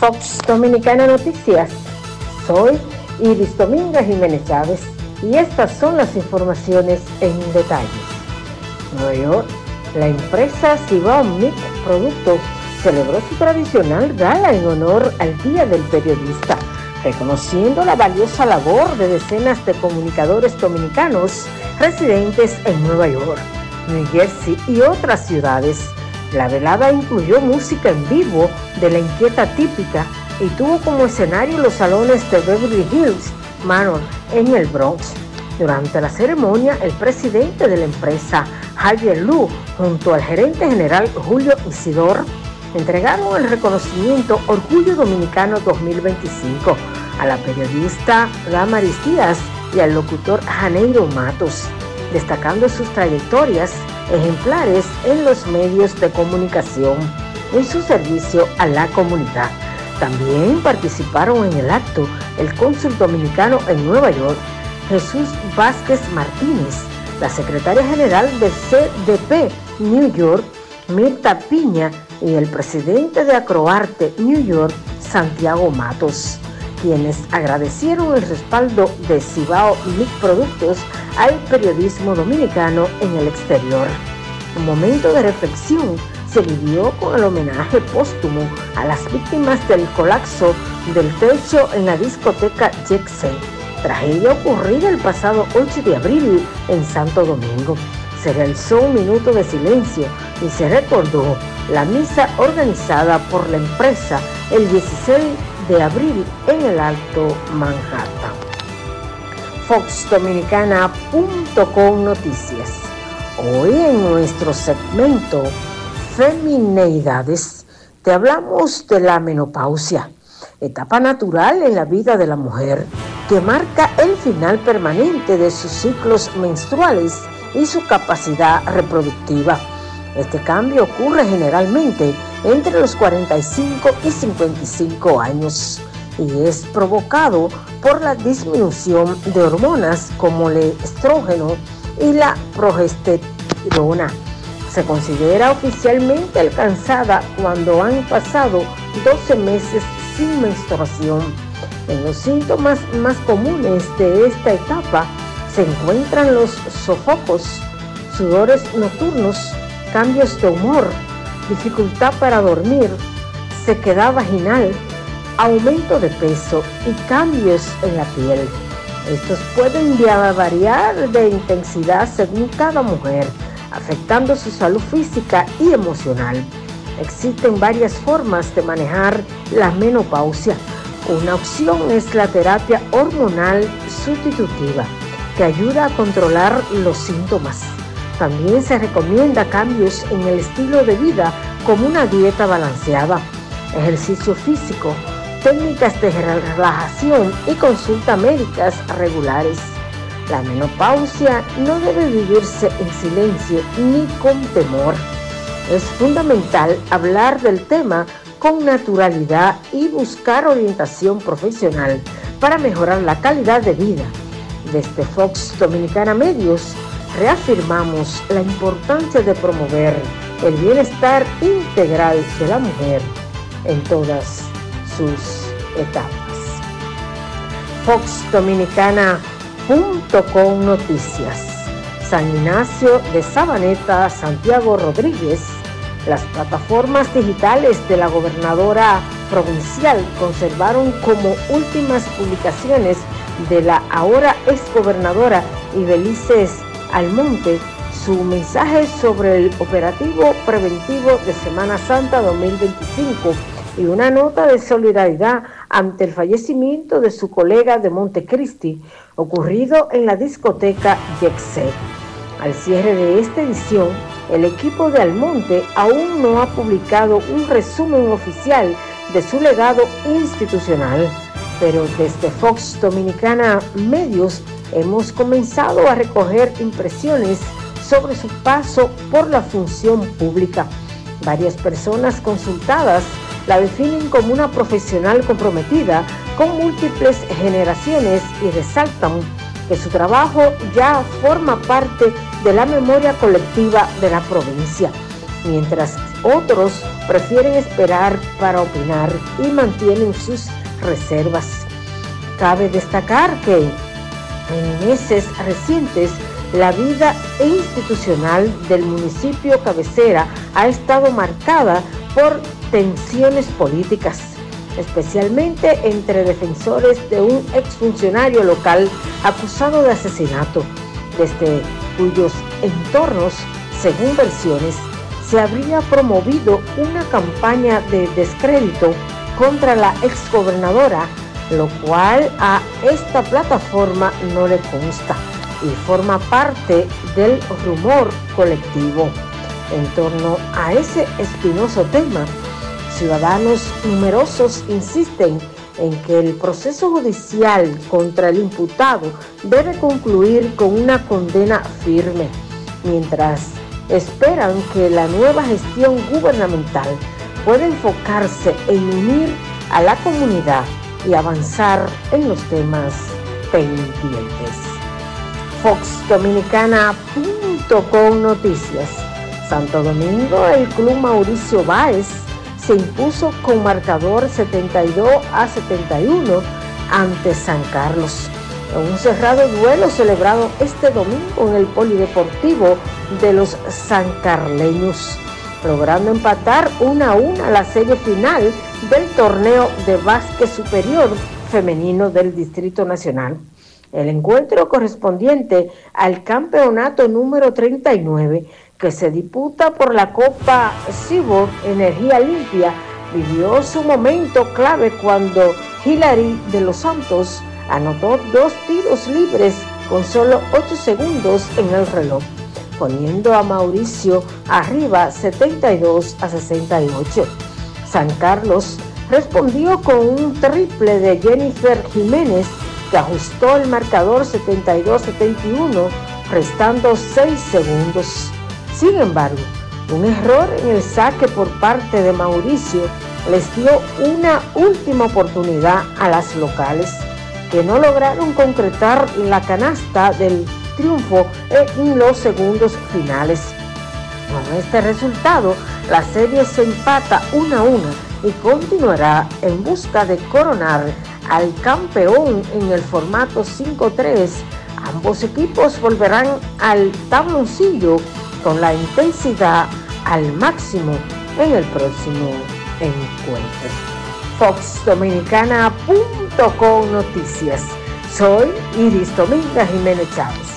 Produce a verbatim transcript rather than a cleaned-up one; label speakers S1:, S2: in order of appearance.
S1: Fox Dominicana Noticias. Soy Iris Dominga Jiménez Chávez y estas son las informaciones en detalles. Nueva York, la empresa Cibao Milk Productos celebró su tradicional gala en honor al Día del Periodista, reconociendo la valiosa labor de decenas de comunicadores dominicanos residentes en Nueva York, New Jersey y otras ciudades. La velada incluyó música en vivo de la inquieta típica y tuvo como escenario los salones de Beverly Hills Manor en el Bronx. Durante la ceremonia, el presidente de la empresa, Javier Lu, junto al gerente general Julio Isidor, entregaron el reconocimiento Orgullo Dominicano dos mil veinticinco a la periodista Damaris Díaz y al locutor Janeiro Matos, destacando sus trayectorias ejemplares en los medios de comunicación en su servicio a la comunidad. También participaron en el acto el cónsul dominicano en Nueva York, Jesús Vázquez Martínez, la secretaria general de C D P New York, Mirta Piña, y el presidente de Acroarte New York, Santiago Matos, quienes agradecieron el respaldo de Cibao Milk Productos al periodismo dominicano en el exterior. Un momento de reflexión se vivió con el homenaje póstumo a las víctimas del colapso del techo en la discoteca Jexe, tragedia ocurrida el pasado ocho de abril en Santo Domingo. Se realizó un minuto de silencio y se recordó la misa organizada por la empresa el dieciséis de abril en el Alto Manhattan. Fox Dominicana punto com Noticias. Hoy en nuestro segmento Femineidades te hablamos de la menopausia, etapa natural en la vida de la mujer que marca el final permanente de sus ciclos menstruales y su capacidad reproductiva. Este cambio ocurre generalmente entre los cuarenta y cinco y cincuenta y cinco años y es provocado por la disminución de hormonas como el estrógeno y la progesterona. Se considera oficialmente alcanzada cuando han pasado doce meses sin menstruación. En los síntomas más comunes de esta etapa se encuentran los sofocos, sudores nocturnos, cambios de humor, dificultad para dormir, sequedad vaginal, aumento de peso y cambios en la piel. Estos pueden variar de intensidad según cada mujer, afectando su salud física y emocional. Existen varias formas de manejar la menopausia. Una opción es la terapia hormonal sustitutiva, que ayuda a controlar los síntomas. También se recomienda cambios en el estilo de vida como una dieta balanceada, ejercicio físico, técnicas de relajación y consultas médicas regulares. La menopausia no debe vivirse en silencio ni con temor. Es fundamental hablar del tema con naturalidad y buscar orientación profesional para mejorar la calidad de vida. Desde Fox Dominicana Medios reafirmamos la importancia de promover el bienestar integral de la mujer en todas sus etapas. Fox Dominicana punto com Noticias. San Ignacio de Sabaneta, Santiago Rodríguez. Las plataformas digitales de la gobernadora provincial conservaron como últimas publicaciones de la ahora exgobernadora Ibelices Almonte su mensaje sobre el operativo preventivo de Semana Santa dos mil veinticinco y una nota de solidaridad ante el fallecimiento de su colega de Montecristi, ocurrido en la discoteca Jexe. Al cierre de esta edición, el equipo de Almonte aún no ha publicado un resumen oficial de su legado institucional, pero desde Fox Dominicana Medios hemos comenzado a recoger impresiones sobre su paso por la función pública. Varias personas consultadas la definen como una profesional comprometida con múltiples generaciones y resaltan que su trabajo ya forma parte de la memoria colectiva de la provincia. Mientras Otros prefieren esperar para opinar y mantienen sus reservas. Cabe destacar que en meses recientes la vida institucional del municipio cabecera ha estado marcada por tensiones políticas, especialmente entre defensores de un exfuncionario local acusado de asesinato, desde cuyos entornos, según versiones, se habría promovido una campaña de descrédito contra la exgobernadora, lo cual a esta plataforma no le consta y forma parte del rumor colectivo. En torno a ese espinoso tema, ciudadanos numerosos insisten en que el proceso judicial contra el imputado debe concluir con una condena firme, mientras esperan que la nueva gestión gubernamental pueda enfocarse en unir a la comunidad y avanzar en los temas pendientes. Fox Dominicana punto com Noticias. Santo Domingo, el Club Mauricio Báez se impuso con marcador setenta y dos a setenta y uno ante San Carlos, en un cerrado duelo celebrado este domingo en el Polideportivo de los sancarleños, logrando empatar una a una la serie final del torneo de básquet superior femenino del Distrito Nacional. El encuentro correspondiente al campeonato número treinta y nueve, que se disputa por la Copa Cibor Energía Limpia, vivió su momento clave cuando Hilary de los Santos anotó dos tiros libres con solo ocho segundos en el reloj, poniendo a Mauricio arriba setenta y dos a sesenta y ocho. San Carlos respondió con un triple de Jennifer Jiménez que ajustó el marcador setenta y dos a setenta y uno, restando seis segundos. Sin embargo, un error en el saque por parte de Mauricio les dio una última oportunidad a las locales, que no lograron concretar la canasta del triunfo en los segundos finales. Con este resultado, la serie se empata una a una y continuará en busca de coronar al campeón en el formato cinco tres. Ambos equipos volverán al tabloncillo con la intensidad al máximo en el próximo encuentro. Fox Dominicana punto com Noticias. Soy Iris Dominga Jiménez Chávez.